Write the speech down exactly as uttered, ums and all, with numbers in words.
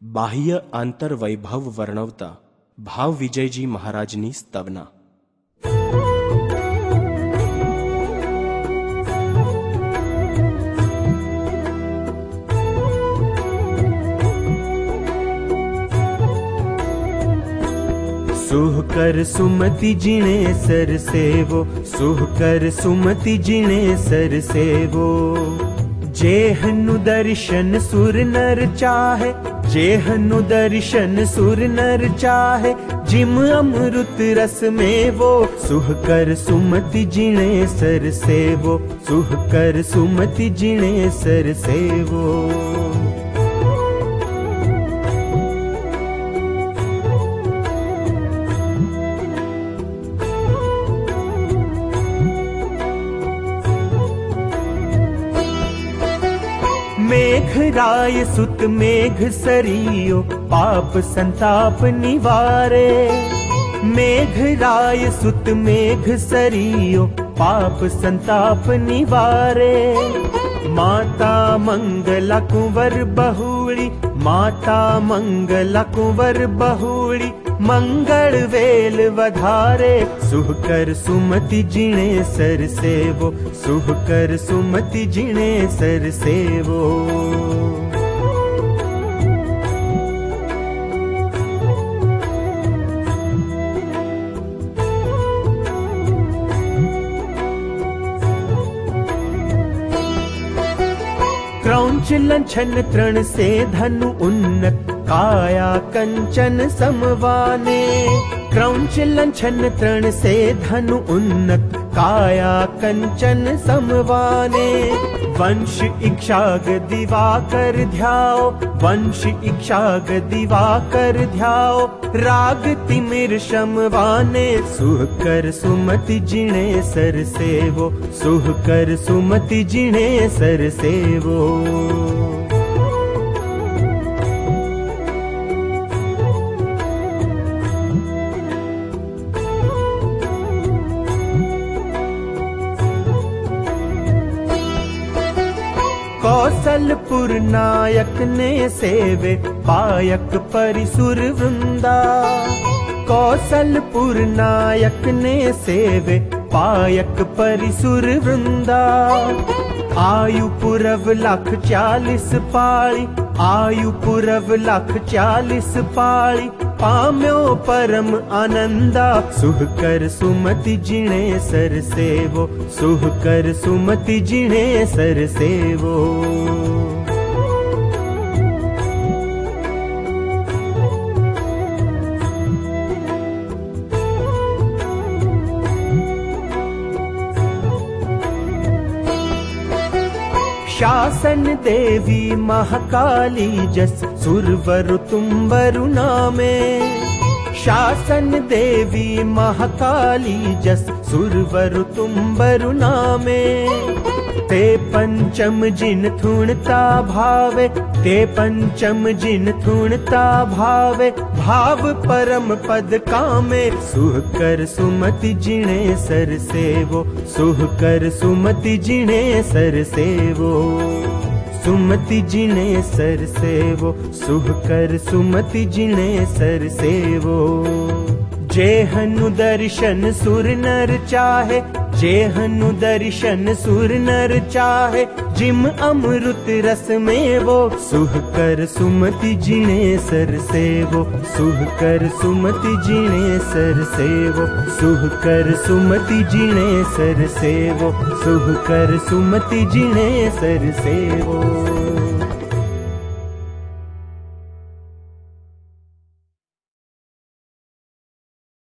बाह्य आंतर वैभव वर्णवता भाव विजयजी महाराजनी स्तवना। सुह कर सुमति जिणे सर सेवो, सुह कर सुमति जिणे सर सेवो। जेहनु दर्शन सुर नर चाहे, जेहनु दर्शन सुर नर चाहे। जिम अमृत रस में वो सुह कर सुमति जिणे सर सेवो, सुह कर सुमति जिणे सर सेवो। मेघराय सुत मेघ सरियो, पाप संताप निवारे। मेघराय सुत मेघ सरियो, पाप संताप निवारे। माता मंगला कुंवर बहुड़ी, माता मंगला कुंवर बहुड़ी। मंगल वेल वधारे, सुह कर सुमति जिणे सर सेवो, सुह कर सुमति जिणे सर सेवो। क्रौंच लंछन तृण से धनु उन्नत, काया कंचन समवाने। क्रौंच लंछन तृण से धनु उन्नत, काया कंचन समवाने। वंश इक्षाग दिवाकर ध्याओ, वंश इक्षाग दिवाकर ध्याओ। राग तिमिर शमवाने, सुह कर सुमति जिणे सर सेवो, सुह कर सुमति जिणे सर सेवो। कौशलपुर नायक ने सेवे, पायक परिसुर वृंदा। कौशलपुर नायक ने सेवे, पायक परिसुर वृंदा। आयु पुरव लाख चालीस पाली, आयु पुरव लाख चालीस पाली। पाम्यो परम आनंदा, सुह कर सुमति जिणे सर सेवो, सुह कर सुमति जिणे सर सेवो। शासन देवी महाकाली जस, सुरवर तुम्बरु नामे। शासन देवी महाकाली जस, सुरवर तुम्बरु नामे। ते पंचम जिन थुणता भावे, ते पंचम जिन थुणता भावे। भाव परम पद कामे, सुह कर सुमति जिणे सर सेवो, सुह कर सुमति जिणे सर सेवो। सुमति जिणे सर सेवो, सुह कर सुमति जिणे सर सेवो। जेहनु दर्शन सुर नर चाहे, जेहनु दर्शन सुर नर चाहे। जिम अमृत रस में वो सुह कर सुमति जिणे सर सेवो, सुह कर सुमति जिणे सर सेवो। सुह कर सुमति जिणे सर सेवो, सुह कर सुमति जिणे सर सेवो।